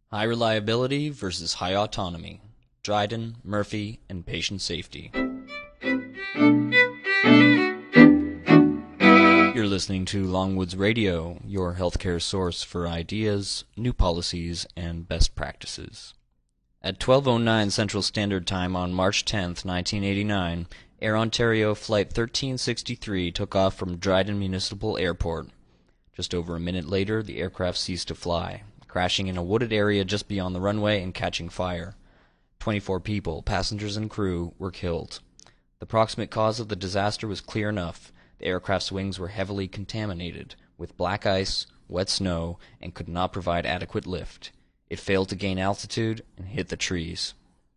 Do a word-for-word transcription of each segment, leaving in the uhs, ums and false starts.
High reliability versus high autonomy. Dryden, Murphy, and patient safety. You're listening to Longwoods Radio, your healthcare source for ideas, new policies, and best practices. At twelve oh nine Central Standard Time on March tenth, nineteen eighty-nine, Air Ontario Flight thirteen sixty-three took off from Dryden Municipal Airport. Just over a minute later, the aircraft ceased to fly, crashing in a wooded area just beyond the runway and catching fire. Twenty-four people, passengers and crew, were killed. The proximate cause of the disaster was clear enough. The aircraft's wings were heavily contaminated with black ice, wet snow, and could not provide adequate lift. It failed to gain altitude and hit the trees.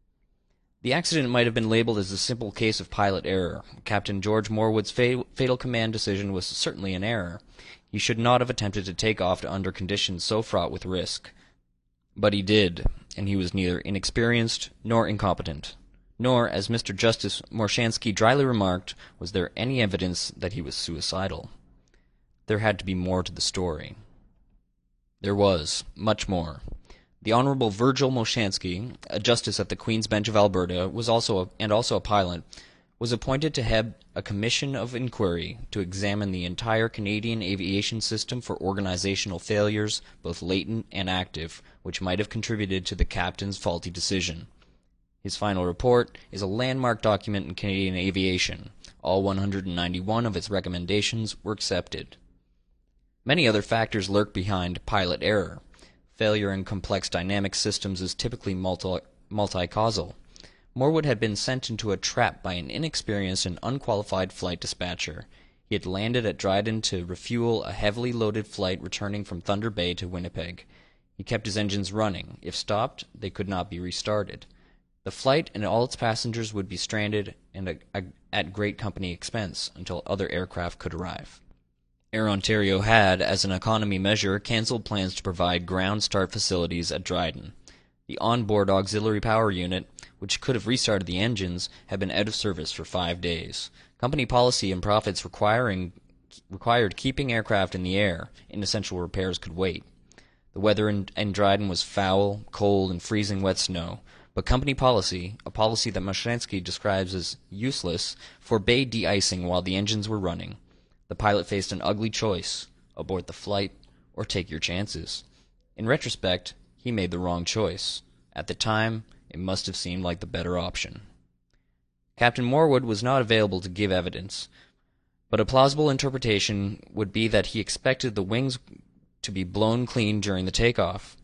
The accident might have been labeled as a simple case of pilot error. Captain George Morwood's fa- fatal command decision was certainly an error. He should not have attempted to take off under conditions so fraught with risk. But he did, and he was neither inexperienced nor incompetent. Nor, as Mister Justice Morshansky dryly remarked, was there any evidence that he was suicidal. There had to be more to the story. There was, much more. The Honorable Virgil Morshansky, a justice at the Queen's Bench of Alberta, was also a, and also a pilot, was appointed to head a commission of inquiry to examine the entire Canadian aviation system for organizational failures, both latent and active, which might have contributed to the captain's faulty decision. His final report is a landmark document in Canadian aviation. All one hundred ninety-one of its recommendations were accepted. Many other factors lurk behind pilot error. Failure in complex dynamic systems is typically multi- multi-causal. Morwood had been sent into a trap by an inexperienced and unqualified flight dispatcher. He had landed at Dryden to refuel a heavily loaded flight returning from Thunder Bay to Winnipeg. He kept his engines running. If stopped, they could not be restarted. The flight and all its passengers would be stranded and a, a, at great company expense until other aircraft could arrive. Air Ontario had, as an economy measure, cancelled plans to provide ground start facilities at Dryden. The onboard auxiliary power unit, which could have restarted the engines, had been out of service for five days. Company policy and profits requiring, required keeping aircraft in the air. Inessential repairs could wait. The weather in, in Dryden was foul, cold, and freezing wet snow. But company policy, a policy that Morshansky describes as useless, forbade de-icing while the engines were running. The pilot faced an ugly choice: abort the flight or take your chances. In retrospect, he made the wrong choice. At the time, it must have seemed like the better option. Captain Morwood was not available to give evidence, but a plausible interpretation would be that he expected the wings to be blown clean during the takeoff.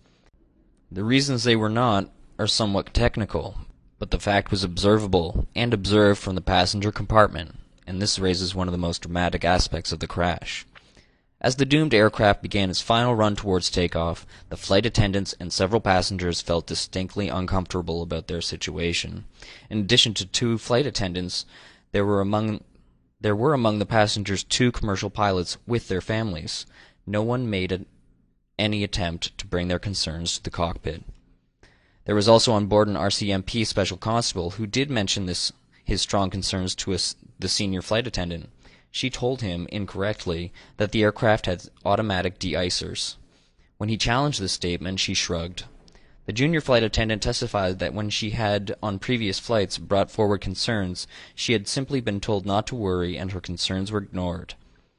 The reasons they were not are somewhat technical, but the fact was observable and observed from the passenger compartment, and this raises one of the most dramatic aspects of the crash. As the doomed aircraft began its final run towards takeoff, the flight attendants and several passengers felt distinctly uncomfortable about their situation. In addition to two flight attendants, there were among there were among the passengers two commercial pilots with their families. No one made a, any attempt to bring their concerns to the cockpit. There was also on board an R C M P special constable who did mention this his strong concerns to a, the senior flight attendant. She told him, incorrectly, that the aircraft had automatic de-icers. When he challenged this statement, she shrugged. The junior flight attendant testified that when she had, on previous flights, brought forward concerns, she had simply been told not to worry and her concerns were ignored.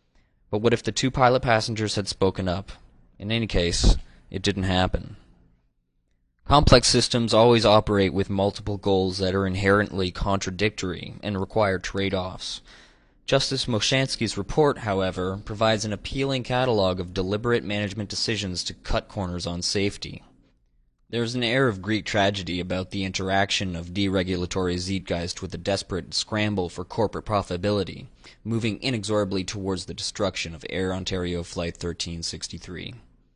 But what if the two pilot passengers had spoken up? In any case, it didn't happen. Complex systems always operate with multiple goals that are inherently contradictory and require trade-offs. Justice Morshansky's report, however, provides an appealing catalog of deliberate management decisions to cut corners on safety. There is an air of Greek tragedy about the interaction of deregulatory zeitgeist with the desperate scramble for corporate profitability, moving inexorably towards the destruction of Air Ontario Flight thirteen sixty-three.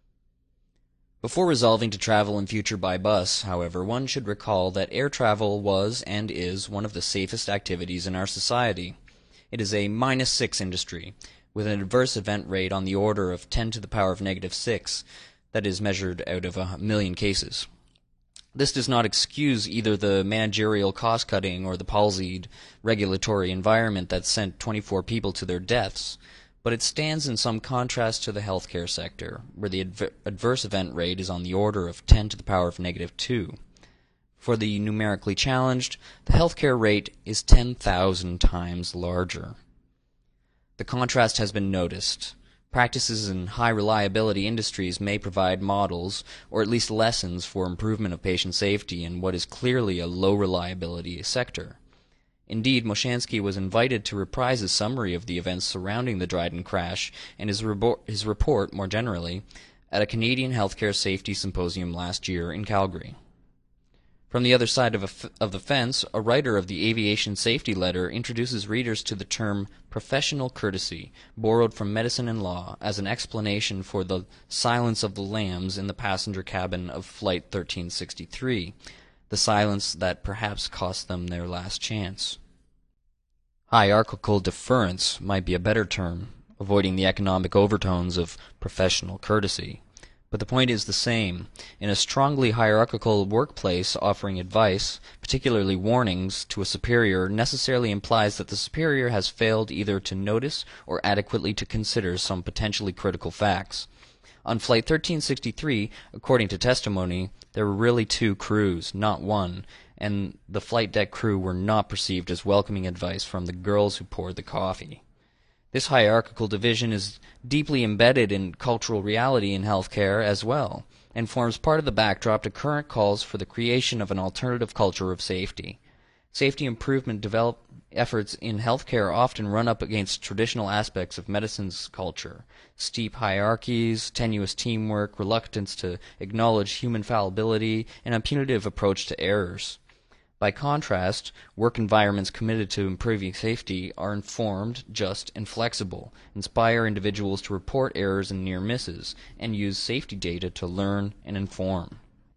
Before resolving to travel in future by bus, however, one should recall that air travel was and is one of the safest activities in our society. It is a minus six industry, with an adverse event rate on the order of ten to the power of negative six, that is measured out of a million cases. This does not excuse either the managerial cost-cutting or the palsied regulatory environment that sent twenty-four people to their deaths, but it stands in some contrast to the healthcare sector, where the adver adverse event rate is on the order of ten to the power of negative two. For the numerically challenged, the healthcare rate is ten thousand times larger. The contrast has been noticed. Practices in high-reliability industries may provide models, or at least lessons, for improvement of patient safety in what is clearly a low-reliability sector. Indeed, Moshansky was invited to reprise his summary of the events surrounding the Dryden crash and his, his report, more generally, at a Canadian Healthcare Safety Symposium last year in Calgary. From the other side of, a, of the fence, a writer of the Aviation Safety Letter introduces readers to the term professional courtesy, borrowed from medicine and law, as an explanation for the silence of the lambs in the passenger cabin of Flight thirteen sixty-three, the silence that perhaps cost them their last chance. Hierarchical deference might be a better term, avoiding the economic overtones of professional courtesy. But the point is the same. In a strongly hierarchical workplace, offering advice, particularly warnings, to a superior necessarily implies that the superior has failed either to notice or adequately to consider some potentially critical facts. On Flight thirteen sixty-three, according to testimony, there were really two crews, not one, and the flight deck crew were not perceived as welcoming advice from the girls who poured the coffee. This hierarchical division is deeply embedded in cultural reality in healthcare as well, and forms part of the backdrop to current calls for the creation of an alternative culture of safety. Safety improvement develop efforts in healthcare often run up against traditional aspects of medicine's culture: steep hierarchies, tenuous teamwork, reluctance to acknowledge human fallibility, and a punitive approach to errors. By contrast, work environments committed to improving safety are informed, just, and flexible, inspire individuals to report errors and near misses, and use safety data to learn and inform.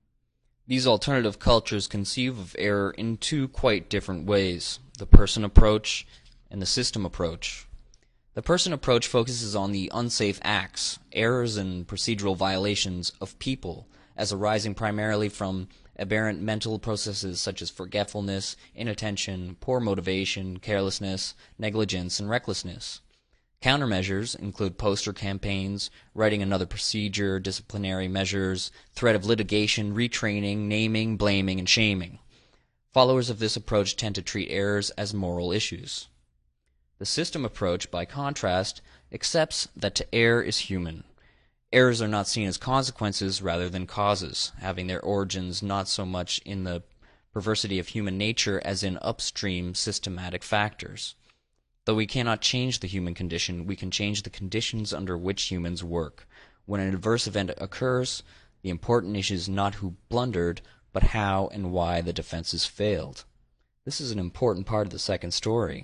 These alternative cultures conceive of error in two quite different ways: the person approach and the system approach. The person approach focuses on the unsafe acts, errors, and procedural violations of people, as arising primarily from aberrant mental processes such as forgetfulness, inattention, poor motivation, carelessness, negligence, and recklessness. Countermeasures include poster campaigns, writing another procedure, disciplinary measures, threat of litigation, retraining, naming, blaming, and shaming. Followers of this approach tend to treat errors as moral issues. The system approach, by contrast, accepts that to err is human. Errors are not seen as consequences rather than causes, having their origins not so much in the perversity of human nature as in upstream systematic factors. Though we cannot change the human condition, we can change the conditions under which humans work. When an adverse event occurs, the important issue is not who blundered, but how and why the defenses failed. This is an important part of the second story.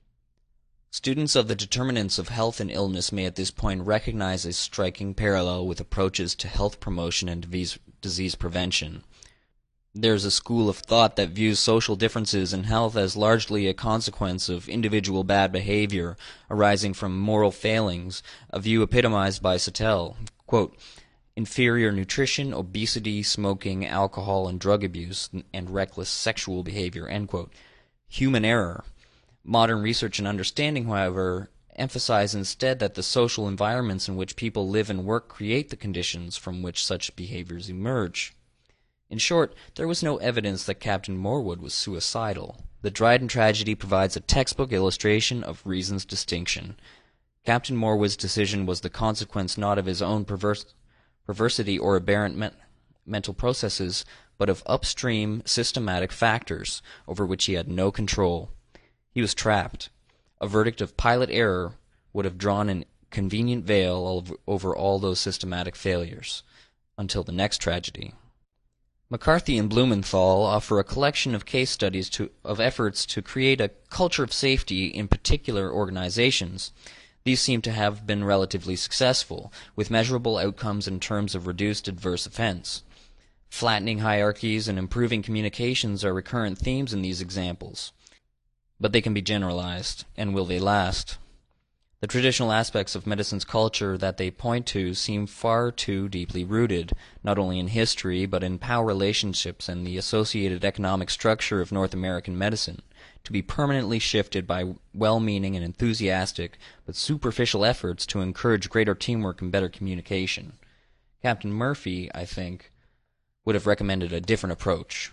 Students of the determinants of health and illness may at this point recognize a striking parallel with approaches to health promotion and disease, disease prevention. There is a school of thought that views social differences in health as largely a consequence of individual bad behavior arising from moral failings, a view epitomized by Sattel. Quote, inferior nutrition, obesity, smoking, alcohol and drug abuse, and reckless sexual behavior, end quote. Human error. Modern research and understanding, however, emphasize instead that the social environments in which people live and work create the conditions from which such behaviors emerge. In short, there was no evidence that Captain Morwood was suicidal. The Dryden tragedy provides a textbook illustration of reason's distinction. Captain Morwood's decision was the consequence not of his own perverse, perversity or aberrant me mental processes, but of upstream systematic factors over which he had no control. He was trapped. A verdict of pilot error would have drawn a convenient veil over all those systematic failures, until the next tragedy. McCarthy and Blumenthal offer a collection of case studies to, of efforts to create a culture of safety in particular organizations. These seem to have been relatively successful, with measurable outcomes in terms of reduced adverse events. Flattening hierarchies and improving communications are recurrent themes in these examples. But they can be generalized, and will they last? The traditional aspects of medicine's culture that they point to seem far too deeply rooted, not only in history, but in power relationships and the associated economic structure of North American medicine. to be permanently shifted by well-meaning and enthusiastic but superficial efforts to encourage greater teamwork and better communication. Captain Murphy, I think, would have recommended a different approach.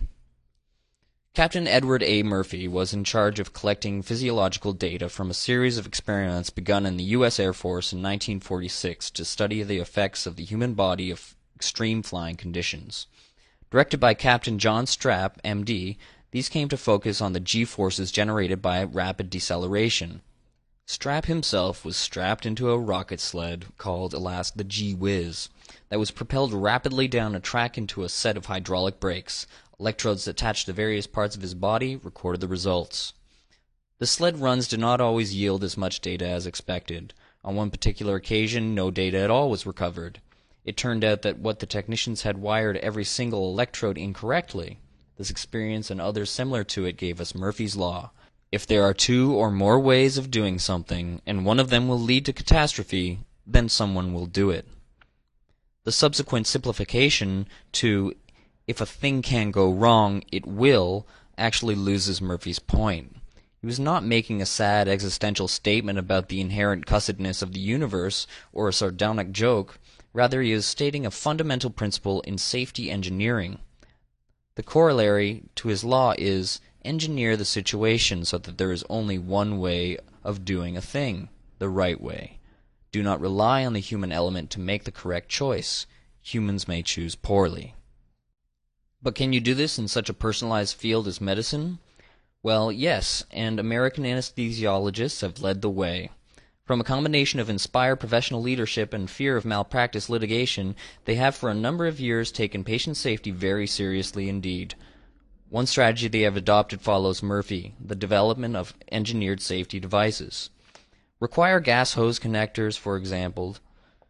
Captain Edward A. Murphy was in charge of collecting physiological data from a series of experiments begun in the U S Air Force in nineteen forty-six to study the effects of the human body of extreme flying conditions. Directed by Captain John Strapp, M D, these came to focus on the G-forces generated by rapid deceleration. Strapp himself was strapped into a rocket sled called, alas, the G-Whiz, that was propelled rapidly down a track into a set of hydraulic brakes. Electrodes attached to various parts of his body recorded the results. The sled runs did not always yield as much data as expected. On one particular occasion, no data at all was recovered. It turned out that what the technicians had wired every single electrode incorrectly. This experience and others similar to it gave us Murphy's Law. If there are two or more ways of doing something, and one of them will lead to catastrophe, then someone will do it. The subsequent simplification to if a thing can go wrong, it will, actually loses Murphy's point. He was not making a sad existential statement about the inherent cussedness of the universe or a sardonic joke. Rather, he is stating a fundamental principle in safety engineering. The corollary to his law is, engineer the situation so that there is only one way of doing a thing, the right way. Do not rely on the human element to make the correct choice. Humans may choose poorly. But can you do this in such a personalized field as medicine? Well, yes, and American anesthesiologists have led the way. From a combination of inspired professional leadership and fear of malpractice litigation, they have for a number of years taken patient safety very seriously indeed. One strategy they have adopted follows Murphy, the development of engineered safety devices. Require gas hose connectors, for example,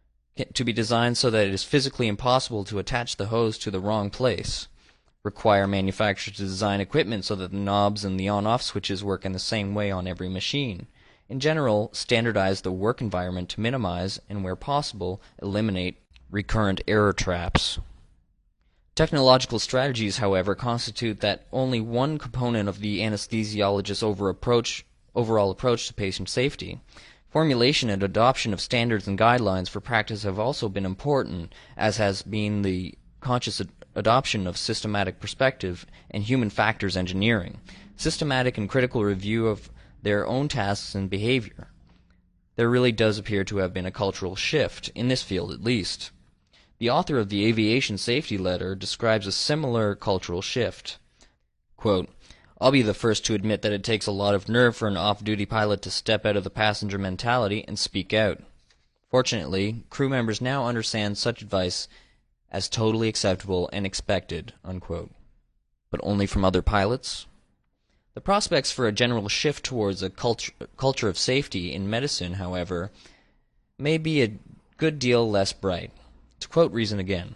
to be designed so that it is physically impossible to attach the hose to the wrong place. Require manufacturers to design equipment so that the knobs and the on-off switches work in the same way on every machine. In general, standardize the work environment to minimize, and where possible, eliminate recurrent error traps. Technological strategies, however, constitute that only one component of the anesthesiologist's over approach, overall approach to patient safety. Formulation and adoption of standards and guidelines for practice have also been important, as has been the conscious ad- adoption of systematic perspective and human factors engineering, systematic and critical review of their own tasks and behavior. There really does appear to have been a cultural shift, in this field at least. The author of the Aviation Safety Letter describes a similar cultural shift. Quote, I'll be the first to admit that it takes a lot of nerve for an off-duty pilot to step out of the passenger mentality and speak out. Fortunately, crew members now understand such advice as totally acceptable and expected, unquote. But only from other pilots? The prospects for a general shift towards a culture, culture of safety in medicine, however, may be a good deal less bright. To quote Reason again,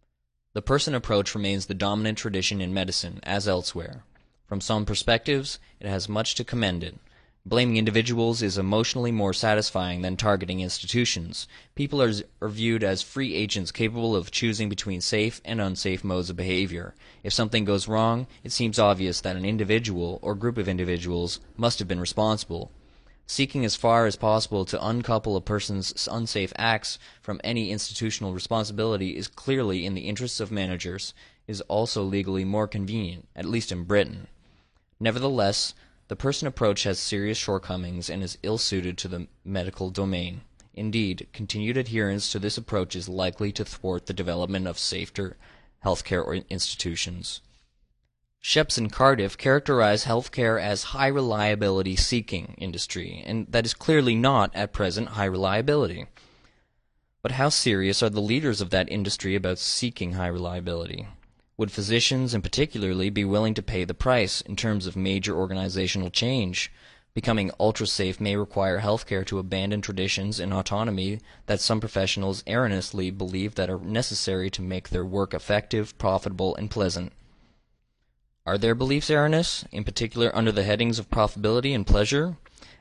the person approach remains the dominant tradition in medicine, as elsewhere. From some perspectives, it has much to commend it. Blaming individuals is emotionally more satisfying than targeting institutions. People are, are viewed as free agents capable of choosing between safe and unsafe modes of behavior. If something goes wrong, it seems obvious that an individual or group of individuals must have been responsible. Seeking as far as possible to uncouple a person's unsafe acts from any institutional responsibility is clearly in the interests of managers, is also legally more convenient, at least in Britain. Nevertheless, the person approach has serious shortcomings and is ill-suited to the medical domain. Indeed, continued adherence to this approach is likely to thwart the development of safer healthcare institutions. Sheps and Cardiff characterize healthcare as high-reliability seeking industry, and that is clearly not, at present, high reliability. But how serious are the leaders of that industry about seeking high reliability? Would physicians, in particularly, be willing to pay the price in terms of major organizational change? Becoming ultra-safe may require healthcare to abandon traditions and autonomy that some professionals erroneously believe that are necessary to make their work effective, profitable, and pleasant. Are their beliefs erroneous, in particular under the headings of profitability and pleasure?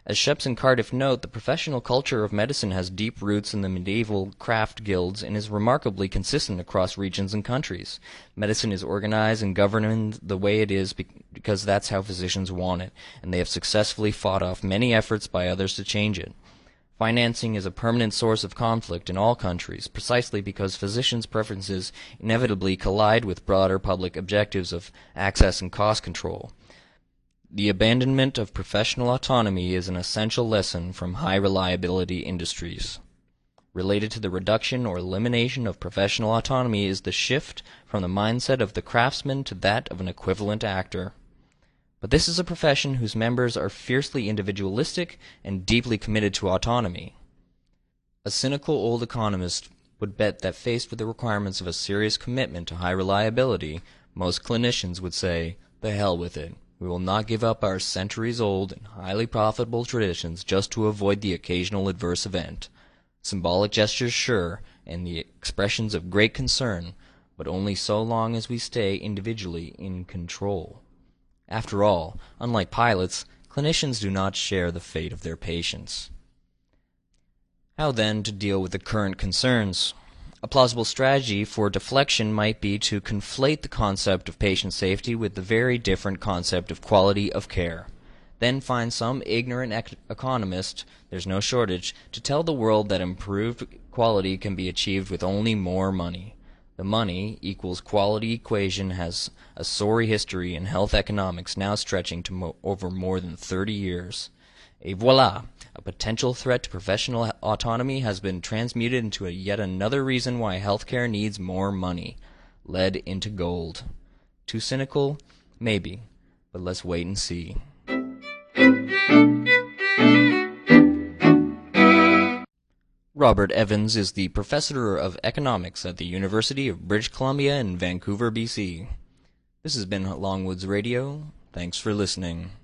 As Sheps and Cardiff note, the professional culture of medicine has deep roots in the medieval craft guilds and is remarkably consistent across regions and countries. Medicine is organized and governed the way it is because that's how physicians want it, and they have successfully fought off many efforts by others to change it. Financing is a permanent source of conflict in all countries, precisely because physicians' preferences inevitably collide with broader public objectives of access and cost control. The abandonment of professional autonomy is an essential lesson from high-reliability industries. Related to the reduction or elimination of professional autonomy is the shift from the mindset of the craftsman to that of an equivalent actor. But this is a profession whose members are fiercely individualistic and deeply committed to autonomy. A cynical old economist would bet that faced with the requirements of a serious commitment to high reliability, most clinicians would say, "The hell with it. We will not give up our centuries-old and highly profitable traditions just to avoid the occasional adverse event. Symbolic gestures, sure, and the expressions of great concern, but only so long as we stay individually in control." After all, unlike pilots, clinicians do not share the fate of their patients. How then to deal with the current concerns? A plausible strategy for deflection might be to conflate the concept of patient safety with the very different concept of quality of care. Then find some ignorant ec- economist, there's no shortage, to tell the world that improved quality can be achieved with only more money. The money equals quality equation has a sorry history in health economics now stretching to mo- over more than thirty years. Et voila! A potential threat to professional autonomy has been transmuted into a yet another reason why healthcare needs more money. Lead into gold. Too cynical? Maybe. But let's wait and see. Robert Evans is the professor of economics at the University of British Columbia in Vancouver, B C. This has been Longwoods Radio. Thanks for listening.